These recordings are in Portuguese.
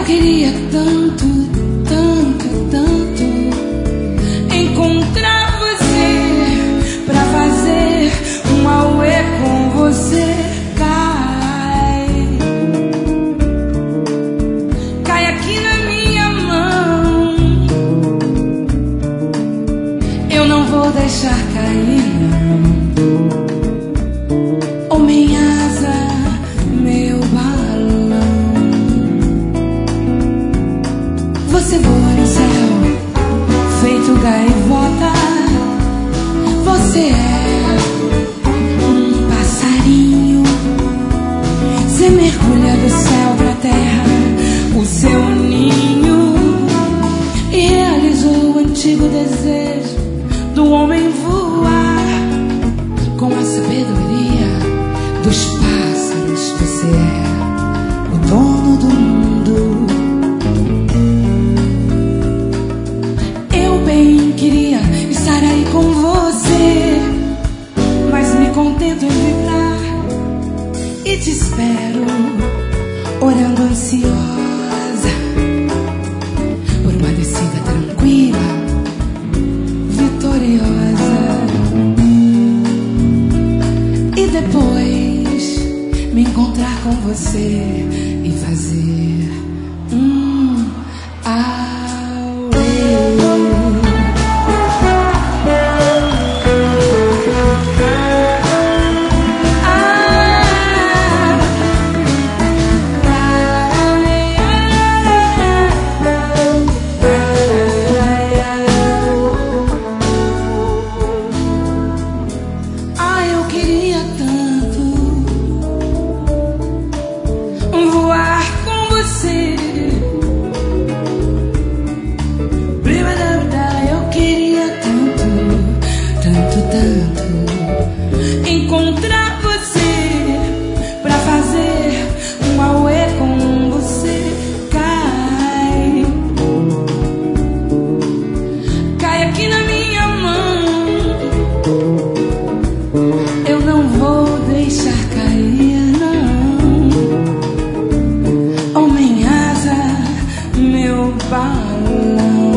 queria tanto, tanto, tanto encontrar você pra fazer um auê com você. Cai aqui na minha mão. Eu não vou deixar cair, não. Oh, minha asa, meu balão. Você voa no céu, feito gaivota. Você é um passarinho. Você mergulha do céu pra terra, o seu ninho, e realizou o antigo desejo do homem voar. Com a sabedoria dos pássaros, você é o dono do mundo. Eu bem queria estar aí com você, mas me contento em vibrar e te espero, orando ansiosa por uma descida tranquila, vitoriosa. E depois me encontrar com você e fazer auê. Encontrar você pra fazer um auê com você. Cai aqui na minha mão. Eu não vou deixar cair, não. Oh, minha asa, meu balão.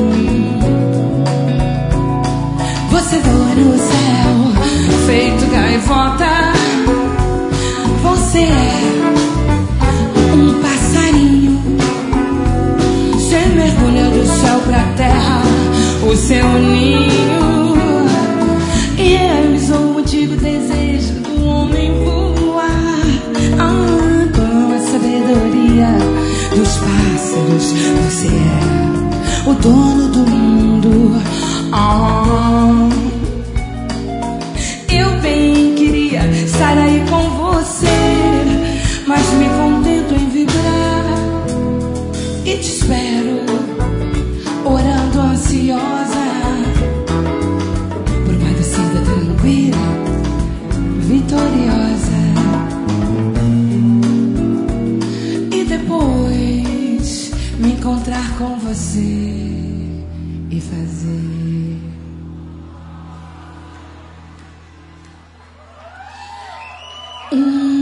Você voa no céu, feito gaivota. Você é um passarinho. Você mergulha do céu pra terra, o seu ninho, e realizou o antigo desejo do homem voar. Com a sabedoria dos pássaros, você é o dono do mundo. Eu bem queria estar aí com você, mas me contento em vibrar e te espero, orando ansiosa por uma descida tranquila, vitoriosa. E depois me encontrar com você e fazer um